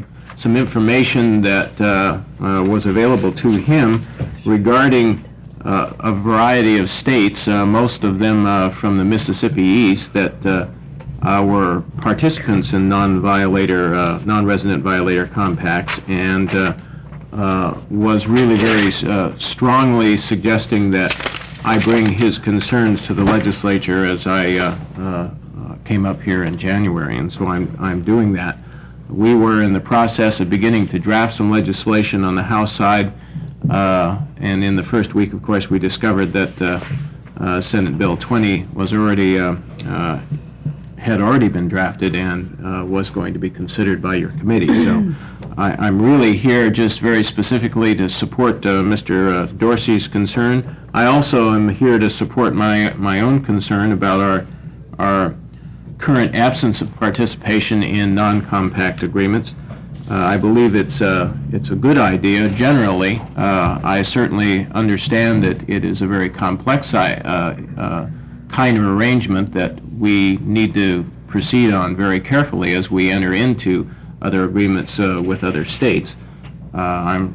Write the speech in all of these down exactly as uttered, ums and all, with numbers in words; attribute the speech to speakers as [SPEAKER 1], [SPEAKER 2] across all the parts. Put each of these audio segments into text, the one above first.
[SPEAKER 1] some some information that uh, uh, was available to him regarding uh, a variety of states, uh, most of them uh, from the Mississippi East, that uh, uh, were participants in non-violator, uh, non-resident violator compacts, and uh, uh, was really very uh, strongly suggesting that I bring his concerns to the legislature as I uh, uh, came up here in January, and so I'm I'm doing that. We were in the process of beginning to draft some legislation on the House side, uh, and in the first week, of course, we discovered that uh, uh, Senate Bill twenty was already uh, uh, had already been drafted and uh, was going to be considered by your committee. So I, I'm really here just very specifically to support uh, Mister Uh, Dorsey's concern. I also am here to support my my own concern about our our current absence of participation in non-compact agreements. Uh, I believe it's a, it's a good idea generally. Uh, I certainly understand that it is a very complex uh, uh, kind of arrangement that we need to proceed on very carefully as we enter into other agreements uh, with other states. Uh, I'm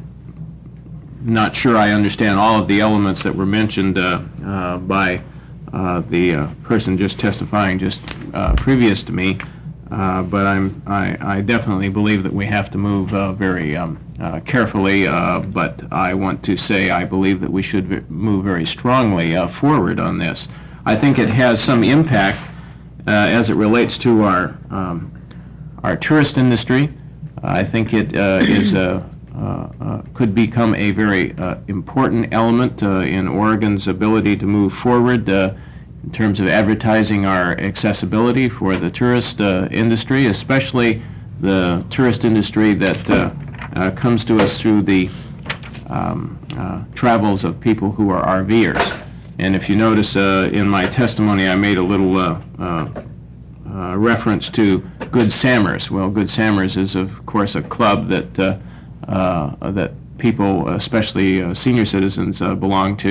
[SPEAKER 1] not sure I understand all of the elements that were mentioned uh, uh, by Uh, the uh, person just testifying just uh, previous to me, uh, but I'm, I, I definitely believe that we have to move uh, very um, uh, carefully, uh, but I want to say I believe that we should v- move very strongly uh, forward on this. I think it has some impact uh, as it relates to our, um, our tourist industry. I think it uh, is a Uh, uh, could become a very uh, important element uh, in Oregon's ability to move forward uh, in terms of advertising our accessibility for the tourist uh, industry, especially the tourist industry that uh, uh, comes to us through the um, uh, travels of people who are RVers. And if you notice uh, in my testimony, I made a little uh, uh, uh, reference to Good Samers. Well, Good Samers is, of course, a club that uh, Uh, that people, especially uh, senior citizens, uh, belong to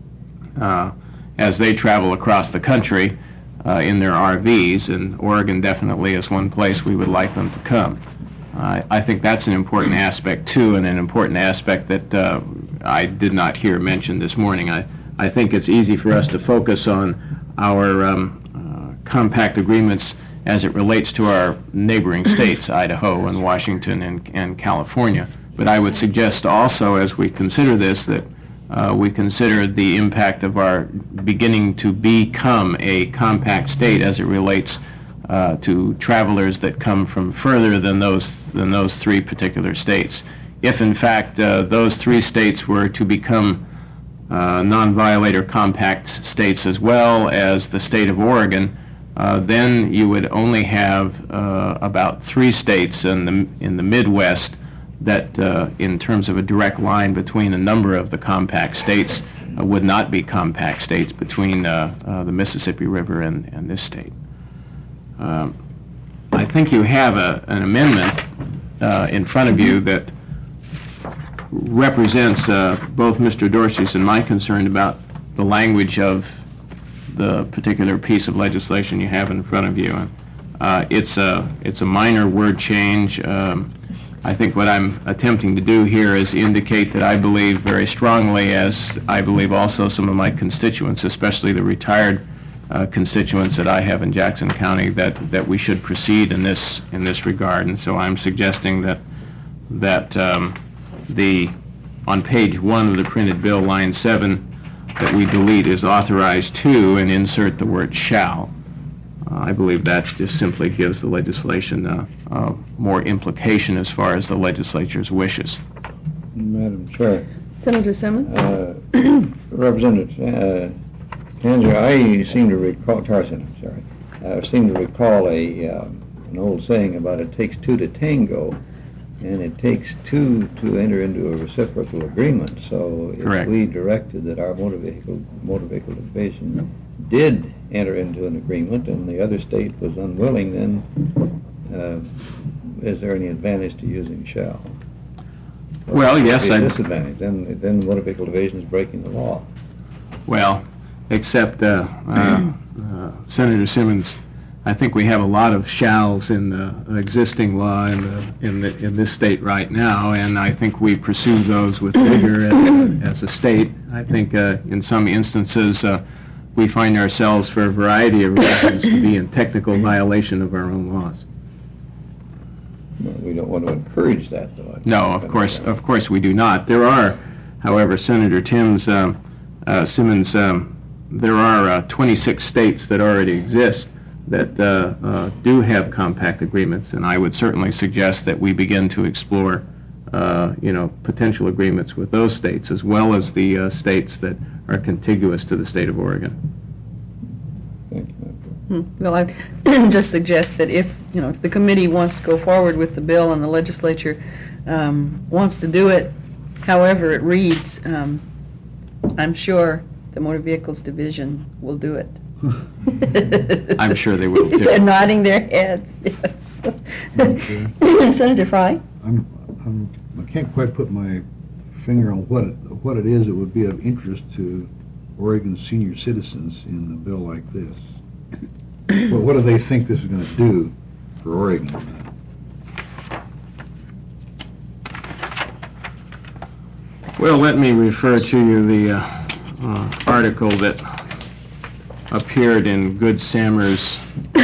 [SPEAKER 1] uh, as they travel across the country uh, in their R Vs, and Oregon definitely is one place we would like them to come. Uh, I think that's an important aspect, too, and an important aspect that uh, I did not hear mentioned this morning. I, I think it's easy for us to focus on our um, uh, compact agreements as it relates to our neighboring states, Idaho and Washington and, and California. But I would suggest also, as we consider this, that uh, we consider the impact of our beginning to become a compact state as it relates uh, to travelers that come from further than those than those three particular states. If, in fact, uh, those three states were to become uh, non-violator compact states as well as the state of Oregon, Uh, then you would only have uh, about three states in the in the Midwest that, uh, in terms of a direct line between a number of the compact states, uh, would not be compact states between uh, uh, the Mississippi River and, and this state. Um, I think you have a, an amendment uh, in front of you that represents uh, both Mister Dorsey's and my concern about the language of the particular piece of legislation you have in front of you. Uh, it's a it's a minor word change. Um, I think what I'm attempting to do here is indicate that I believe very strongly, as I believe also some of my constituents, especially the retired uh, constituents that I have in Jackson County, that, that we should proceed in this in this regard. And so I'm suggesting that that um, the on page one of the printed bill, line seven, that we delete is authorized to and insert the word shall. Uh, I believe that just simply gives the legislation uh, uh, more implication as far as the legislature's wishes.
[SPEAKER 2] Madam Chair.
[SPEAKER 3] Senator Simmons?
[SPEAKER 2] Uh, Representative uh, Andrew, I seem to recall, Tarzan, I'm sorry, I seem to recall a um, an old saying about it takes two to tango, and it takes two to enter into a reciprocal agreement. So if
[SPEAKER 1] Correct.
[SPEAKER 2] we directed that our motor vehicle motor vehicle division did enter into an agreement and the other state was unwilling, then uh, is there any advantage to using shall? Or
[SPEAKER 1] Well, yes,
[SPEAKER 2] a
[SPEAKER 1] I...
[SPEAKER 2] disadvantage. Then, then the motor vehicle division is breaking the law.
[SPEAKER 1] Well, except uh, uh, uh, Senator Simmons, I think we have a lot of shalls in the existing law in the, in the, in this state right now, and I think we pursue those with vigor as, as a state. I think uh, in some instances uh, we find ourselves, for a variety of reasons, to be in technical violation of our own laws.
[SPEAKER 2] Well, we don't want to encourage that, though.
[SPEAKER 1] No, of course, of course we do not. There are, however, Senator Timms, um, uh, Simmons, um, there are uh, twenty-six states that already exist that uh, uh, do have compact agreements, and I would certainly suggest that we begin to explore, uh, you know, potential agreements with those states, as well as the uh, states that are contiguous to the state of Oregon.
[SPEAKER 2] Thank you.
[SPEAKER 3] Hmm. Well, I just suggest that if, you know, if the committee wants to go forward with the bill and the legislature um, wants to do it, however it reads, um, I'm sure the Motor Vehicles Division will do it.
[SPEAKER 1] I'm sure they will, too.
[SPEAKER 3] They're nodding their heads, yes. Senator Fry?
[SPEAKER 4] I'm, I'm, I can't quite put my finger on what it, what it is that would be of interest to Oregon senior citizens in a bill like this. Well, what do they think this is going to do for Oregon?
[SPEAKER 1] Well, let me refer to you the uh, uh, article that appeared in Good Sammer's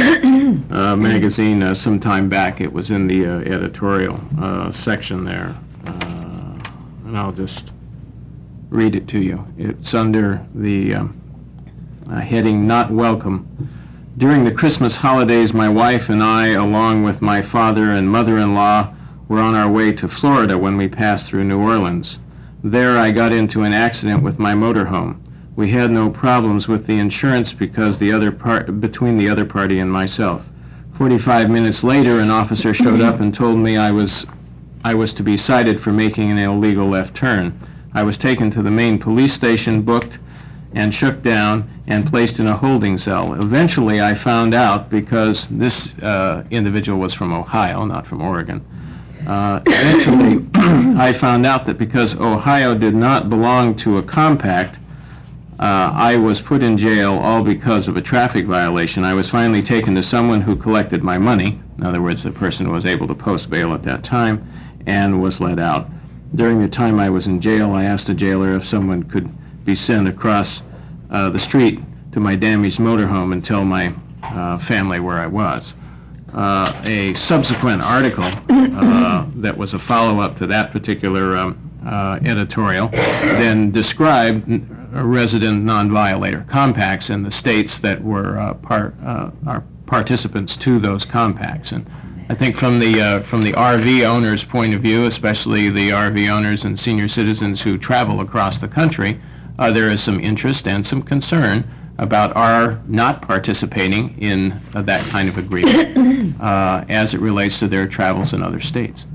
[SPEAKER 1] uh, magazine uh, some time back. It was in the uh, editorial uh, section there, uh, and I'll just read it to you. It's under the um, uh, heading "Not Welcome." During the Christmas holidays, my wife and I, along with my father and mother-in-law, were on our way to Florida when we passed through New Orleans. There I got into an accident with my motorhome. We had no problems with the insurance because the other part between the other party and myself. Forty-five minutes later, an officer showed up and told me I was I was to be cited for making an illegal left turn. I was taken to the main police station, booked, and shook down and placed in a holding cell. Eventually, I found out, because this uh, individual was from Ohio, not from Oregon. Uh, eventually, I found out that because Ohio did not belong to a compact, Uh, I was put in jail all because of a traffic violation. I was finally taken to someone who collected my money. In other words, the person was able to post bail at that time and was let out. During the time I was in jail, I asked the jailer if someone could be sent across uh, the street to my damaged motorhome and tell my uh, family where I was. Uh, a subsequent article uh, that was a follow-up to that particular um, uh, editorial then described resident non-violator compacts in the states that were uh, part uh, are participants to those compacts. And I think from the uh, from the R V owners' point of view, especially the R V owners and senior citizens who travel across the country, uh, there is some interest and some concern about our not participating in uh, that kind of agreement uh, as it relates to their travels in other states.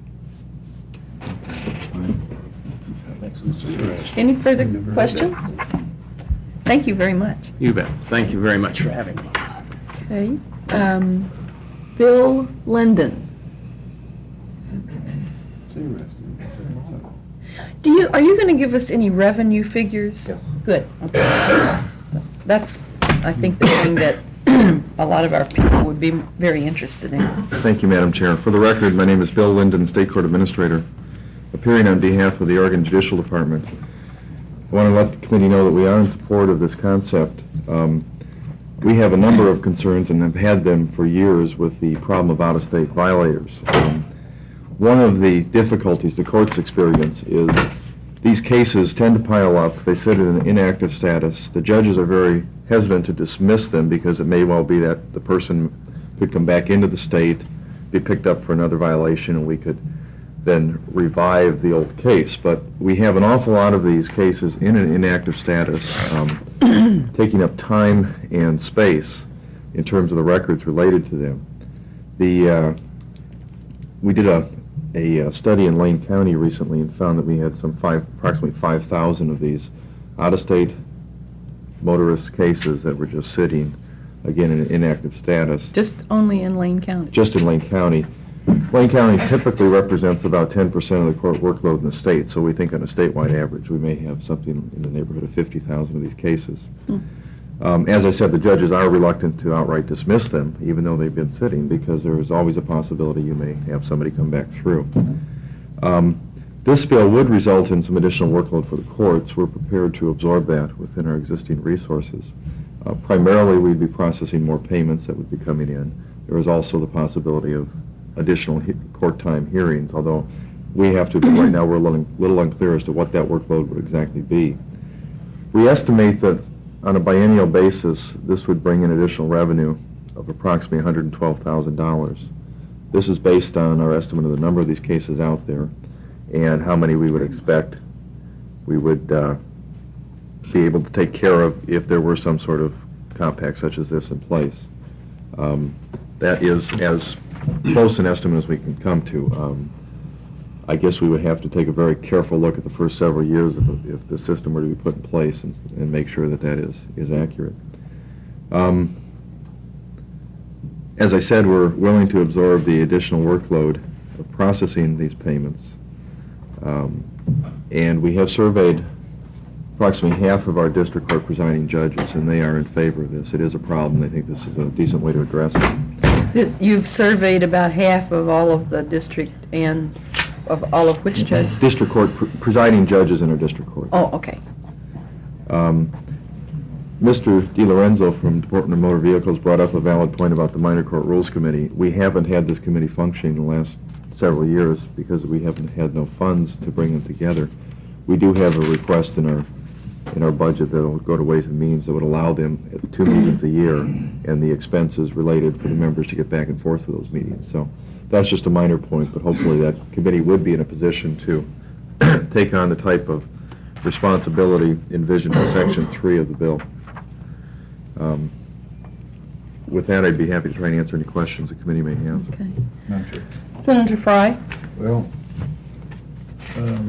[SPEAKER 3] Any further questions? Thank you very much.
[SPEAKER 1] You bet. Thank you very much for having me.
[SPEAKER 3] Okay. Um, Bill Linden. Do you, are you going to give us any revenue figures?
[SPEAKER 5] Yes.
[SPEAKER 3] Good. Okay. That's, that's, I think, the thing that a lot of our people would be very interested in.
[SPEAKER 5] Thank you, Madam Chair. For the record, my name is Bill Linden, State Court Administrator, appearing on behalf of the Oregon Judicial Department. I want to let the committee know that we are in support of this concept. Um, we have a number of concerns and have had them for years with the problem of out-of-state violators. Um, one of the difficulties the courts experience is these cases tend to pile up. They sit in an inactive status. The judges are very hesitant to dismiss them because it may well be that the person could come back into the state, be picked up for another violation, and we could then revive the old case. But we have an awful lot of these cases in an inactive status, um, taking up time and space in terms of the records related to them. The uh, we did a, a study in Lane County recently and found that we had some five, approximately five thousand of these out-of-state motorist cases that were just sitting, again, in an inactive status.
[SPEAKER 3] Just only in Lane County?
[SPEAKER 5] Just in Lane County. Lane County typically represents about ten percent of the court workload in the state, so we think on a statewide average we may have something in the neighborhood of fifty thousand of these cases.
[SPEAKER 3] Hmm.
[SPEAKER 5] Um, As I said, the judges are reluctant to outright dismiss them, even though they've been sitting, because there is always a possibility you may have somebody come back through. Um, This bill would result in some additional workload for the courts. We're prepared to absorb that within our existing resources. Uh, Primarily, we'd be processing more payments that would be coming in. There is also the possibility of additional he- court time hearings, although we have to, right now, we're a little, little unclear as to what that workload would exactly be. We estimate that on a biennial basis, this would bring in additional revenue of approximately one hundred twelve thousand dollars. This is based on our estimate of the number of these cases out there and how many we would expect we would uh, be able to take care of if there were some sort of compact such as this in place. Um, that is as close an estimate as we can come to. Um, I guess we would have to take a very careful look at the first several years if, if the system were to be put in place and, and make sure that that is, is accurate. Um, as I said, we're willing to absorb the additional workload of processing these payments. Um, and we have surveyed approximately half of our district court presiding judges, and they are in favor of this. It is a problem. They think this is a decent way to address it.
[SPEAKER 3] You've surveyed about half of all of the district and of all of which judge?
[SPEAKER 5] District court pr- presiding judges in our district court.
[SPEAKER 3] Oh, okay.
[SPEAKER 5] Um, Mister DiLorenzo from Department of Motor Vehicles brought up a valid point about the Minor Court Rules Committee. We haven't had this committee functioning in the last several years because we haven't had no funds to bring them together. We do have a request in our in our budget that will go to Ways and Means that would allow them two meetings a year and the expenses related for the members to get back and forth to those meetings. So that's just a minor point, but hopefully that committee would be in a position to take on the type of responsibility envisioned in Section three of the bill. Um, with that, I'd be happy to try and answer any questions the committee may have.
[SPEAKER 3] Okay.
[SPEAKER 4] Madam Chair.
[SPEAKER 3] Senator Fry?
[SPEAKER 4] Well, um,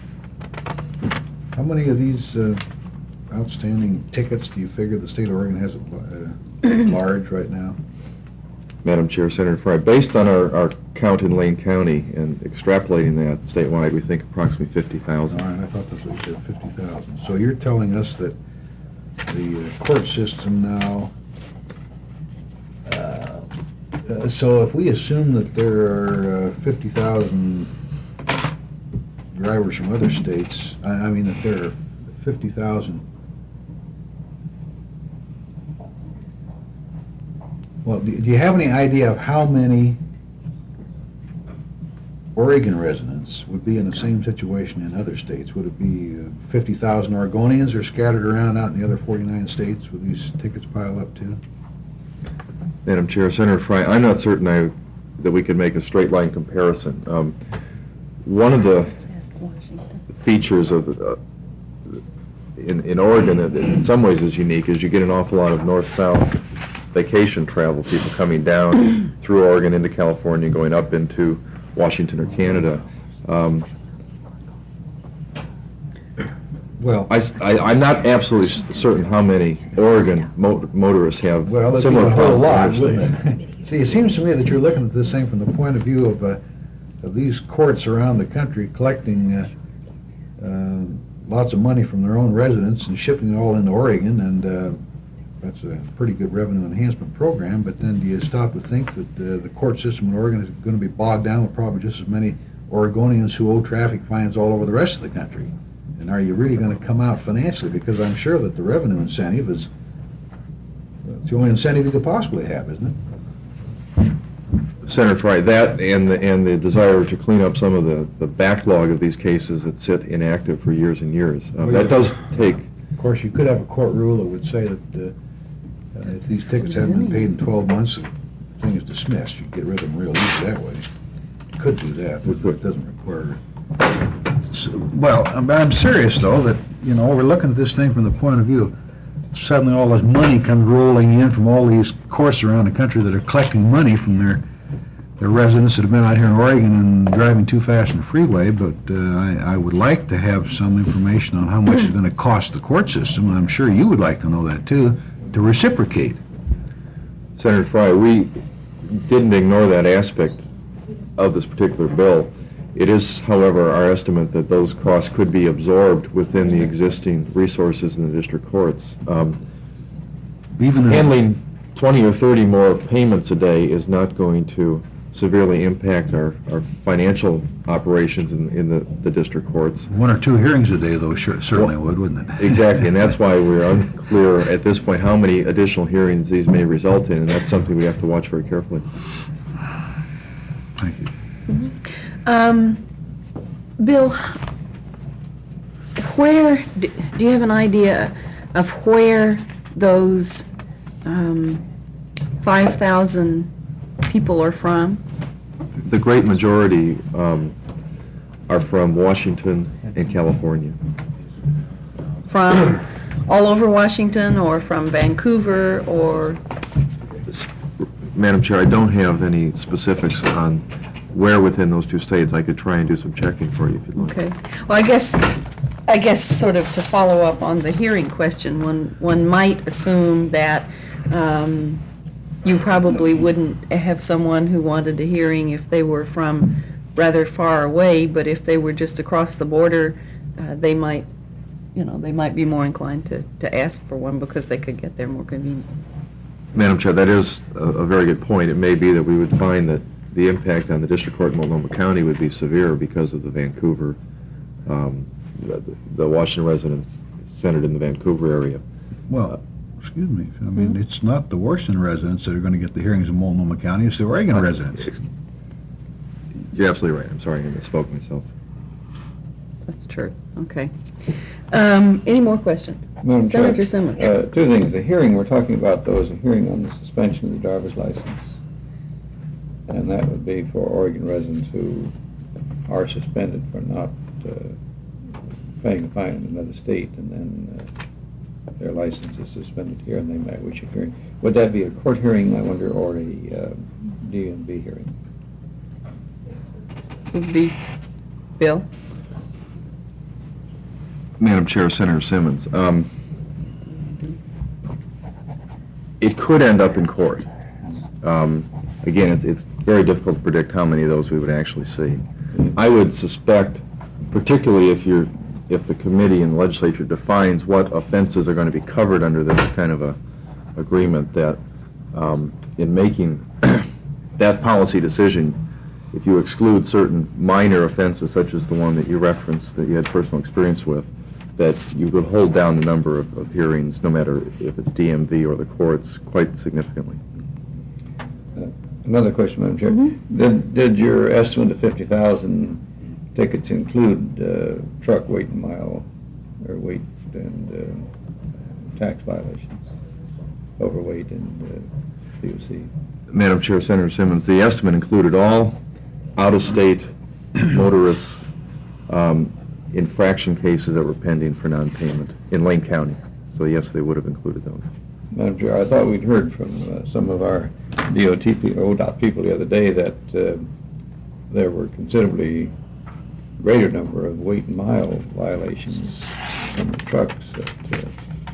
[SPEAKER 4] how many of these uh, outstanding tickets do you figure the state of Oregon has at uh, large right now?
[SPEAKER 5] Madam Chair, Senator Fry, based on our, our count in Lane County and extrapolating that statewide, we think approximately fifty thousand.
[SPEAKER 4] All right, I thought this was uh, fifty thousand. So you're telling us that the uh, court system now, uh, uh, so if we assume that there are uh, fifty thousand drivers from other states, I, I mean that there are fifty thousand, well, do, do you have any idea of how many Oregon residents would be in the same situation in other states? Would it be uh, fifty thousand Oregonians are scattered around out in the other forty-nine states with these tickets piled up too?
[SPEAKER 5] Madam Chair, Senator Fry, I'm not certain I, that we could make a straight line comparison. Um, one of the features of the, uh, in, in Oregon that in some ways is unique is you get an awful lot of north-south vacation travel, people coming down through Oregon into California, going up into Washington or Canada. Um,
[SPEAKER 4] Well,
[SPEAKER 5] I, I, am not absolutely certain how many Oregon mo- motorists have
[SPEAKER 4] well, that'd be
[SPEAKER 5] similar
[SPEAKER 4] a whole
[SPEAKER 5] problems.
[SPEAKER 4] lot, wouldn't it? See, it seems to me that you're looking at this thing from the point of view of, uh, of these courts around the country collecting uh, uh, lots of money from their own residents and shipping it all into Oregon, and uh, that's a pretty good revenue enhancement program. But then do you stop to think that uh, the court system in Oregon is going to be bogged down with probably just as many Oregonians who owe traffic fines all over the rest of the country? And are you really going to come out financially? Because I'm sure that the revenue incentive is it's the only incentive you could possibly have, isn't it?
[SPEAKER 5] Senator Fry, that and the, and the desire to clean up some of the, the backlog of these cases that sit inactive for years and years. Um, that does take...
[SPEAKER 4] Of course, you could have a court rule that would say that uh, uh, if these tickets haven't been paid in twelve months, the thing is dismissed. You get rid of them real easy that way. You could do that, but it doesn't require... Well, I'm, I'm serious, though, that, you know, we're looking at this thing from the point of view of suddenly all this money comes rolling in from all these courts around the country that are collecting money from their their residents that have been out here in Oregon and driving too fast on the freeway, but uh, I, I would like to have some information on how much it's going to cost the court system, and I'm sure you would like to know that, too, to reciprocate.
[SPEAKER 5] Senator Fry, we didn't ignore that aspect of this particular bill. It is, however, our estimate that those costs could be absorbed within the existing resources in the district courts. Um,
[SPEAKER 4] Even in-
[SPEAKER 5] handling twenty or thirty more payments a day is not going to severely impact our, our financial operations in, in the, the district courts.
[SPEAKER 4] One or two hearings a day, though, sure, certainly would, wouldn't it?
[SPEAKER 5] Exactly, and that's why we're unclear at this point how many additional hearings these may result in, and that's something we have to watch very carefully.
[SPEAKER 4] Thank you.
[SPEAKER 3] Um, Bill, where, do do you have an idea of where those um, five thousand people are from?
[SPEAKER 5] The great majority um, are from Washington and California.
[SPEAKER 3] From all over Washington, or from Vancouver, or?
[SPEAKER 5] Madam Chair, I don't have any specifics on where within those two states. I could try and do some checking for you if you'd like.
[SPEAKER 3] Okay. Well, I guess, I guess sort of to follow up on the hearing question, one, one might assume that um, you probably wouldn't have someone who wanted a hearing if they were from rather far away, but if they were just across the border, uh, they might, you know, they might be more inclined to, to ask for one because they could get there more convenient.
[SPEAKER 5] Madam Chair, that is a, a very good point. It may be that we would find that the impact on the district court in Multnomah County would be severe because of the Vancouver, um, the, the Washington residents centered in the Vancouver area.
[SPEAKER 4] Well, excuse me, I mean, it's not the Washington residents that are going to get the hearings in Multnomah County, it's the Oregon residents.
[SPEAKER 5] You're absolutely right. I'm sorry, I misspoke myself.
[SPEAKER 3] That's true. Okay. Um, any more questions?
[SPEAKER 2] Madam Chair,
[SPEAKER 3] Senator Simmons.
[SPEAKER 2] Uh, two things. The hearing we're talking about, though, is a hearing on the suspension of the driver's license. And that would be for Oregon residents who are suspended for not uh, paying a fine in another state, and then uh, their license is suspended here, and they might wish a hearing. Would that be a court hearing, I wonder, or a uh, D M V hearing?
[SPEAKER 3] Would be Bill?
[SPEAKER 5] Madam Chair, Senator Simmons, um, it could end up in court. Um, again, it's, it's very difficult to predict how many of those we would actually see. I would suspect, particularly if you're, if the committee and the legislature defines what offenses are going to be covered under this kind of a agreement, that um, in making that policy decision, if you exclude certain minor offenses, such as the one that you referenced that you had personal experience with, that you would hold down the number of, of hearings, no matter if it's D M V or the courts, quite significantly.
[SPEAKER 2] Uh, Another question, Madam Chair.
[SPEAKER 3] Mm-hmm.
[SPEAKER 2] Did, did your estimate of fifty thousand tickets include uh, truck weight and mile, or weight and uh, tax violations, overweight and uh, C O C?
[SPEAKER 5] Madam Chair, Senator Simmons, the estimate included all out-of-state motorists um, infraction cases that were pending for non-payment in Lane County. So yes, they would have included those.
[SPEAKER 2] Madam Chair, I thought we'd heard from uh, some of our D O T people, O D O T people the other day that uh, there were considerably greater number of weight and mile violations on the trucks that, uh,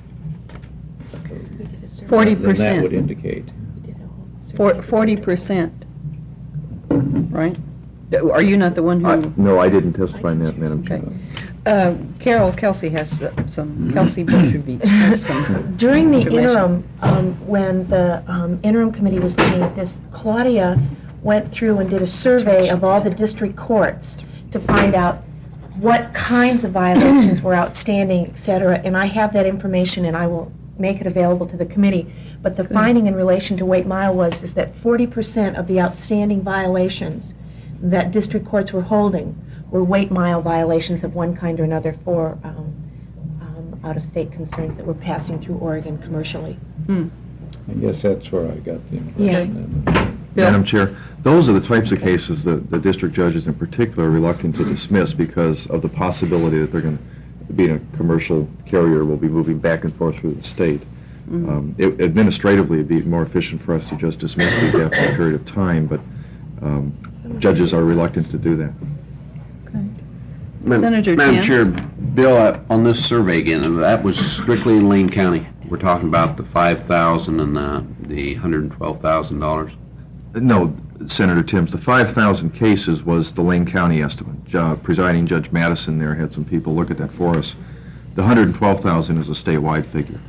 [SPEAKER 3] Forty
[SPEAKER 2] than that would
[SPEAKER 3] percent.
[SPEAKER 2] indicate.
[SPEAKER 3] Forty percent. Right? Are you not the one
[SPEAKER 5] I,
[SPEAKER 3] who?
[SPEAKER 5] no, I didn't testify in that, Madam Chair.
[SPEAKER 3] Okay. Uh, Carol Kelsey has uh, some, Kelsey Bolshevik has some.
[SPEAKER 6] During the
[SPEAKER 3] information.
[SPEAKER 6] interim, um, when the um, interim committee was looking at this, Claudia went through and did a survey of all the district courts to find out what kinds of violations were outstanding, et cetera, and I have that information and I will make it available to the committee. But the finding in relation to weight mile was is that forty percent of the outstanding violations that district courts were holding were weight mile violations of one kind or another for um, um, out-of-state concerns that were passing through Oregon commercially.
[SPEAKER 3] Hmm.
[SPEAKER 2] I guess that's where I got the information.
[SPEAKER 3] Bill?
[SPEAKER 5] Madam Chair, those are the types of cases that the district judges in particular are reluctant to dismiss because of the possibility that they're going to, being a commercial carrier, will be moving back and forth through the state.
[SPEAKER 3] Mm-hmm.
[SPEAKER 5] Um, it, administratively, it'd be more efficient for us to just dismiss these after a period of time, but um, judges are reluctant to do that.
[SPEAKER 3] Okay.
[SPEAKER 7] Ma-
[SPEAKER 3] Senator
[SPEAKER 7] Madam
[SPEAKER 3] Chance?
[SPEAKER 7] Chair, Bill, uh, on this survey again, that was strictly in Lane County. We're talking about the five thousand and uh, the one hundred twelve thousand dollars.
[SPEAKER 5] No, Senator Timms, the five thousand cases was the Lane County estimate. Uh, Presiding Judge Madison there had some people look at that for us. The one hundred twelve thousand is a statewide figure.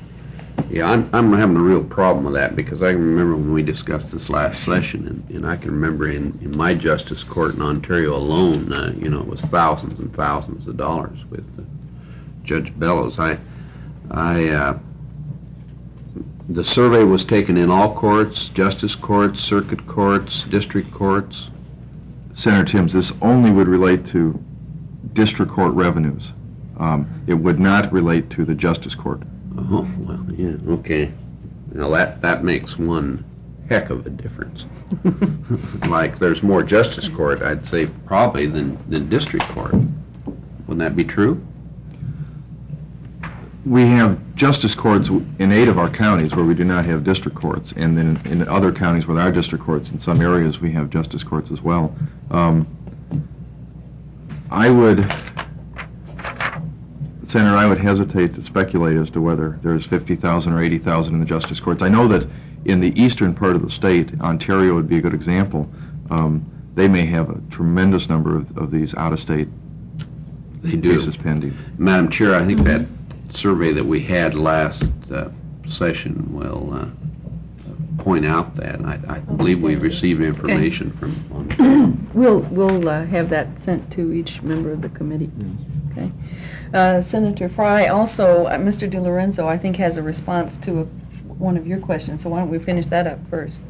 [SPEAKER 7] Yeah, I'm, I'm having a real problem with that, because I can remember when we discussed this last session, and, and I can remember in, in my justice court in Ontario alone, uh, you know, it was thousands and thousands of dollars with uh, Judge Bellows. I, I, uh, the survey was taken in all courts, justice courts, circuit courts, district courts.
[SPEAKER 5] Senator Timms, this only would relate to district court revenues. Um, It would not relate to the justice court.
[SPEAKER 7] Oh, well, yeah, okay. Now, that, that makes one heck of a difference. Like, there's more justice court, I'd say, probably, than, than district court. Wouldn't that be true?
[SPEAKER 5] We have justice courts in eight of our counties where we do not have district courts, and then in other counties where there are district courts, in some areas we have justice courts as well. Um, I would, Senator, I would hesitate to speculate as to whether there's fifty thousand or eighty thousand in the justice courts. I know that in the eastern part of the state, Ontario would be a good example. Um, they may have a tremendous number of, of these out-of-state
[SPEAKER 7] They do.
[SPEAKER 5] cases pending.
[SPEAKER 7] Madam Chair, I think that survey that we had last uh, session will uh, point out that. And I, I believe we received information from Ontario.
[SPEAKER 3] We'll, we'll uh, have that sent to each member of the committee. Okay. Uh, Senator Fry, also, uh, Mister DiLorenzo, I think, has a response to a, one of your questions, so why don't we finish that up first?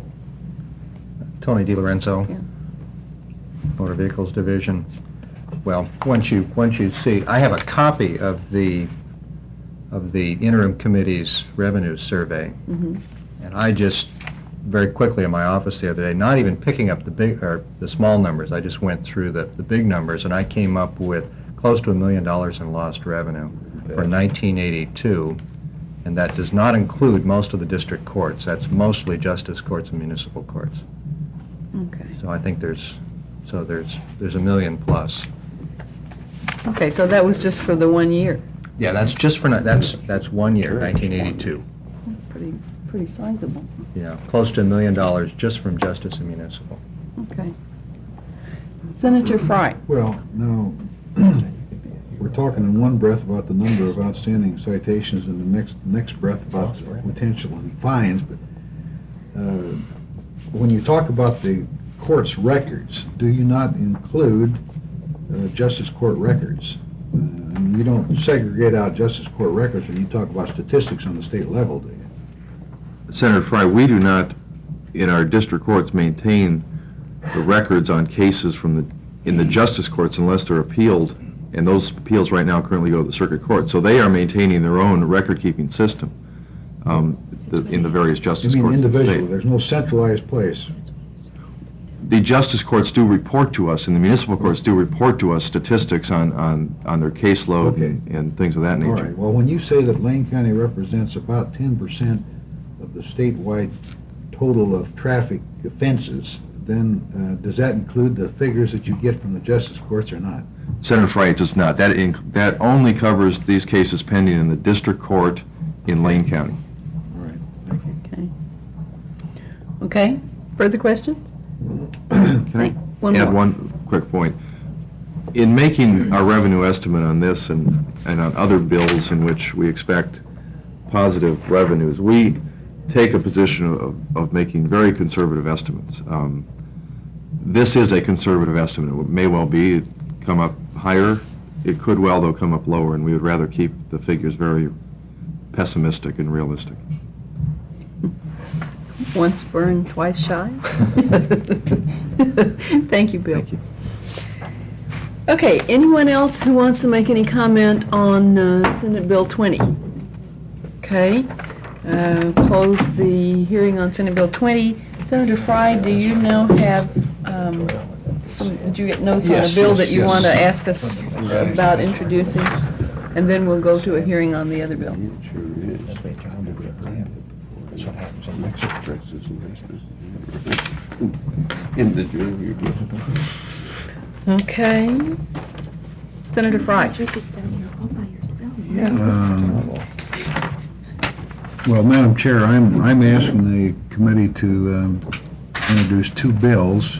[SPEAKER 8] Tony DiLorenzo,
[SPEAKER 3] Yeah.
[SPEAKER 8] Motor Vehicles Division. Well, once you, once you see, I have a copy of the, of the interim committee's revenue survey,
[SPEAKER 3] Mhm.
[SPEAKER 8] and I just, very quickly in my office the other day, not even picking up the big, or the small numbers, I just went through the, the big numbers, and I came up with close to a million dollars in lost revenue for nineteen eighty-two, and that does not include most of the district courts. That's mostly justice courts and municipal courts.
[SPEAKER 3] Okay.
[SPEAKER 8] So I think there's, so there's, there's a million plus.
[SPEAKER 3] Okay, so that was just for the one year.
[SPEAKER 8] Yeah, that's just for, ni- that's, that's one year, nineteen eighty-two.
[SPEAKER 3] That's pretty, pretty sizable.
[SPEAKER 8] Yeah, close to a million dollars just from justice and municipal.
[SPEAKER 3] Okay. Senator Fry.
[SPEAKER 4] Well, now, we're talking in one breath about the number of outstanding citations, and the next next breath about potential and fines, but uh, when you talk about the court's records, do you not include uh, justice court records? Uh, and you don't segregate out justice court records when you talk about statistics on the state level, do you?
[SPEAKER 5] Senator Fry, we do not, in our district courts, maintain the records on cases from the, in the justice courts unless they're appealed, and those appeals right now currently go to the circuit court. So they are maintaining their own record-keeping system um, the, in the various
[SPEAKER 4] You
[SPEAKER 5] justice
[SPEAKER 4] mean
[SPEAKER 5] courts in the
[SPEAKER 4] individually,
[SPEAKER 5] state.
[SPEAKER 4] there's no centralized place.
[SPEAKER 5] The justice courts do report to us, and the municipal courts do report to us statistics on, on, on their caseload
[SPEAKER 4] Okay.
[SPEAKER 5] and, and things of that
[SPEAKER 4] All
[SPEAKER 5] nature.
[SPEAKER 4] right, well, when you say that Lane County represents about ten percent of the statewide total of traffic offenses, then uh, does that include the figures that you get from the justice courts or not?
[SPEAKER 5] Senator Fry, it does not. That, inc- that only covers these cases pending in the district court in Lane County.
[SPEAKER 4] All right, thank you.
[SPEAKER 3] Okay. Okay, further questions?
[SPEAKER 5] Can I
[SPEAKER 3] One
[SPEAKER 5] add
[SPEAKER 3] more.
[SPEAKER 5] one quick point? In making our revenue estimate on this and, and on other bills in which we expect positive revenues, we take a position of, of making very conservative estimates. Um, this is a conservative estimate. It may well be it come up higher. It could well, though, come up lower, and we would rather keep the figures very pessimistic and realistic.
[SPEAKER 3] Once burned, twice shy? Thank you, Bill.
[SPEAKER 5] Thank you.
[SPEAKER 3] Okay, anyone else who wants to make any comment on uh, Senate Bill twenty? Okay, uh, close the hearing on Senate Bill twenty. Senator Fry, do you now have um, some, did you get notes on
[SPEAKER 4] Yes,
[SPEAKER 3] a bill
[SPEAKER 4] yes,
[SPEAKER 3] that you
[SPEAKER 4] yes.
[SPEAKER 3] want to ask us about introducing? And then we'll go to a hearing on the other bill. Okay. Senator Fry.
[SPEAKER 4] Um, Well, Madam Chair, I'm, I'm asking the committee to um, introduce two bills.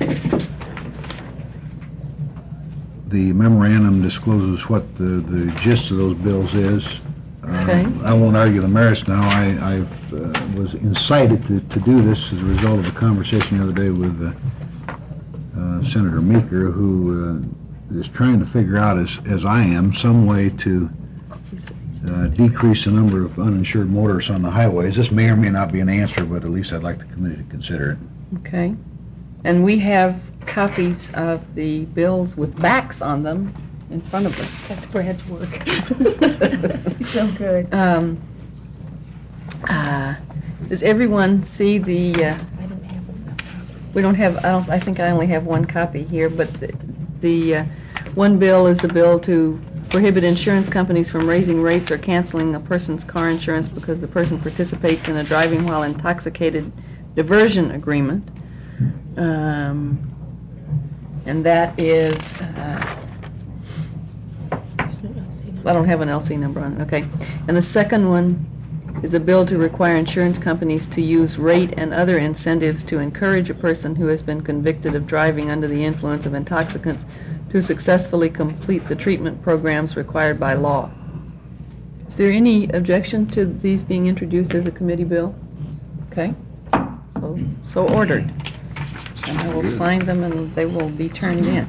[SPEAKER 4] The memorandum discloses what the, the gist of those bills is, Uh,
[SPEAKER 3] Okay.
[SPEAKER 4] I won't argue the merits now. I, I uh, was incited to, to do this as a result of a conversation the other day with uh, uh, Senator Meeker, who uh, is trying to figure out, as, as I am, some way to uh, decrease the number of uninsured motorists on the highways. This may or may not be an answer, but at least I'd like the committee to consider it.
[SPEAKER 3] Okay. And we have copies of the bills with backs on them in front of us. That's Brad's work.
[SPEAKER 6] So good.
[SPEAKER 3] Um, uh, Does everyone see the, uh,
[SPEAKER 6] I don't have enough.
[SPEAKER 3] we don't have, I don't, I think I only have one copy here, but the, the uh, one bill is a bill to prohibit insurance companies from raising rates or canceling a person's car insurance because the person participates in a driving while intoxicated diversion agreement. Um, and that is, uh, I don't have an L C number on it, okay. And the second one is a bill to require insurance companies to use rate and other incentives to encourage a person who has been convicted of driving under the influence of intoxicants to successfully complete the treatment programs required by law. Is there any objection to these being introduced as a committee bill? Okay, so, so ordered. And I will sign them and they will be turned in.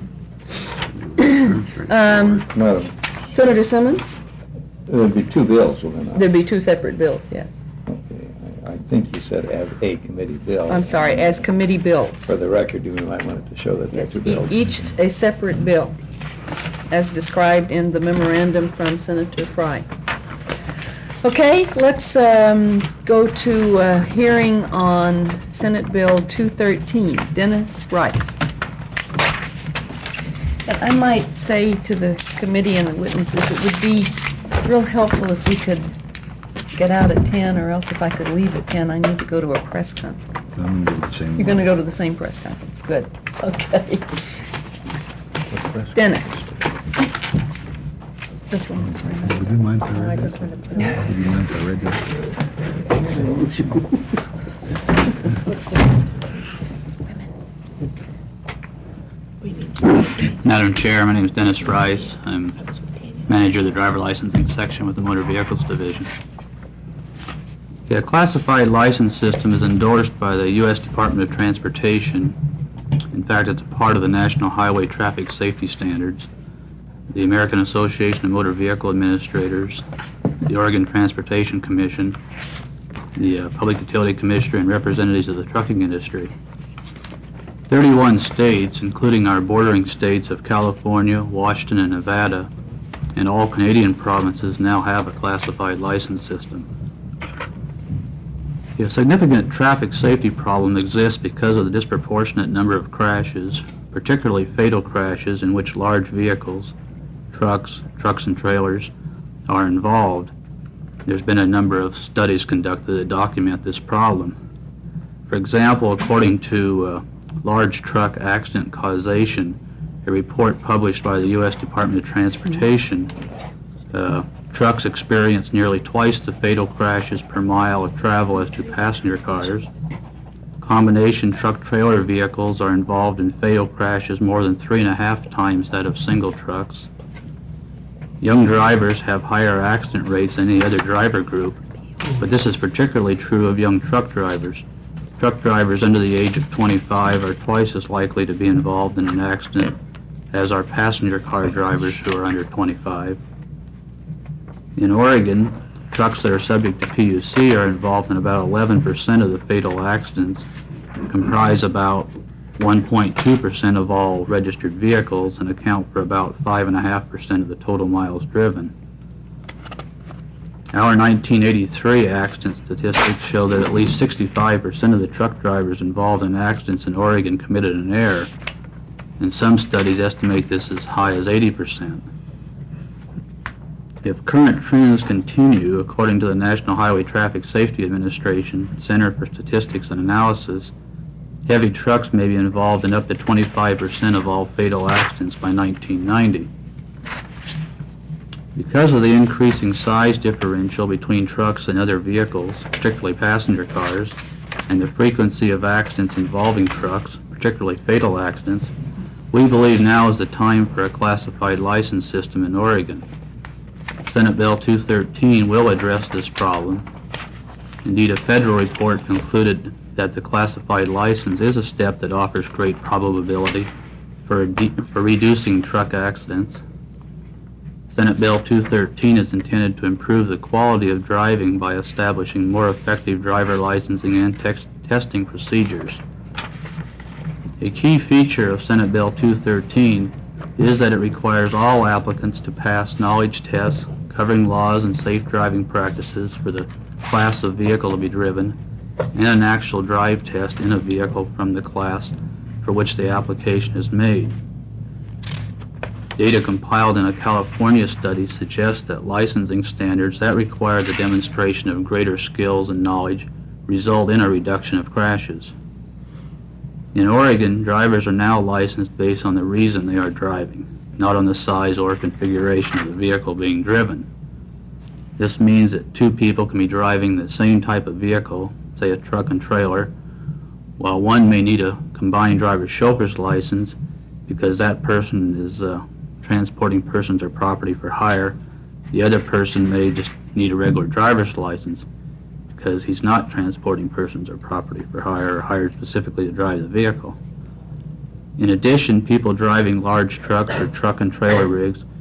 [SPEAKER 3] Um,
[SPEAKER 2] Madam,
[SPEAKER 3] Senator Simmons?
[SPEAKER 2] there'd be two bills, will there not?
[SPEAKER 3] There'd be two separate bills, yes.
[SPEAKER 2] Okay, I, I think you said as a committee bill.
[SPEAKER 3] I'm sorry, as committee bills.
[SPEAKER 2] For the record, you might want it to show that they're
[SPEAKER 3] Yes,
[SPEAKER 2] two
[SPEAKER 3] e-
[SPEAKER 2] bills.
[SPEAKER 3] each a separate bill, as described in the memorandum from Senator Fry. Okay, let's um, go to a hearing on Senate Bill two thirteen. Dennis Rice. And I might say to the committee and the witnesses, it would be real helpful if we could get out at ten, or else if I could leave at ten, I need to go to a press conference.
[SPEAKER 4] I'm going to do the same.
[SPEAKER 3] You're going to go to the same press conference. Good. Okay. Dennis. This one is mine.
[SPEAKER 4] Would you mind if I
[SPEAKER 6] I
[SPEAKER 4] read
[SPEAKER 6] just
[SPEAKER 4] that?
[SPEAKER 6] wanted to put it.
[SPEAKER 4] Would you mind if I read that?
[SPEAKER 9] Madam Chair, my name is Dennis Rice. I'm manager of the driver licensing section with the Motor Vehicles Division. The classified license system is endorsed by the U S Department of Transportation. In fact, it's a part of the National Highway Traffic Safety Standards, the American Association of Motor Vehicle Administrators, the Oregon Transportation Commission, the uh, Public Utility Commissioner, and representatives of the trucking industry. thirty-one states, including our bordering states of California, Washington, and Nevada, and all Canadian provinces now have a classified license system. A significant traffic safety problem exists because of the disproportionate number of crashes, particularly fatal crashes in which large vehicles, trucks, trucks and trailers, are involved. There's been a number of studies conducted that document this problem. For example, according to uh, Large Truck Accident Causation, a report published by the U S Department of Transportation, uh, trucks experience nearly twice the fatal crashes per mile of travel as do passenger cars. Combination truck-trailer vehicles are involved in fatal crashes more than three and a half times that of single trucks. Young drivers have higher accident rates than any other driver group, but this is particularly true of young truck drivers. Truck drivers under the age of twenty-five are twice as likely to be involved in an accident as are passenger car drivers who are under twenty-five. In Oregon, trucks that are subject to P U C are involved in about eleven percent of the fatal accidents, comprise about one point two percent of all registered vehicles, and account for about five point five percent of the total miles driven. Our nineteen eighty-three accident statistics show that at least sixty-five percent of the truck drivers involved in accidents in Oregon committed an error, and some studies estimate this as high as eighty percent. If current trends continue, according to the National Highway Traffic Safety Administration Center for Statistics and Analysis, heavy trucks may be involved in up to twenty-five percent of all fatal accidents by nineteen ninety. Because of the increasing size differential between trucks and other vehicles, particularly passenger cars, and the frequency of accidents involving trucks, particularly fatal accidents, we believe now is the time for a classified license system in Oregon. Senate Bill two thirteen will address this problem. Indeed, a federal report concluded that the classified license is a step that offers great probability for, for reducing truck accidents. Senate Bill two thirteen is intended to improve the quality of driving by establishing more effective driver licensing and tex- testing procedures. A key feature of Senate Bill two thirteen is that it requires all applicants to pass knowledge tests covering laws and safe driving practices for the class of vehicle to be driven, and an actual drive test in a vehicle from the class for which the application is made. Data compiled in a California study suggests that licensing standards that require the demonstration of greater skills and knowledge result in a reduction of crashes. In Oregon, drivers are now licensed based on the reason they are driving, not on the size or configuration of the vehicle being driven. This means that two people can be driving the same type of vehicle, say a truck and trailer, while one may need a combined driver's chauffeur's license because that person is uh, transporting persons or property for hire. The other person may just need a regular driver's license because he's not transporting persons or property for hire or hired specifically to drive the vehicle. In addition, people driving large trucks or truck and trailer rigs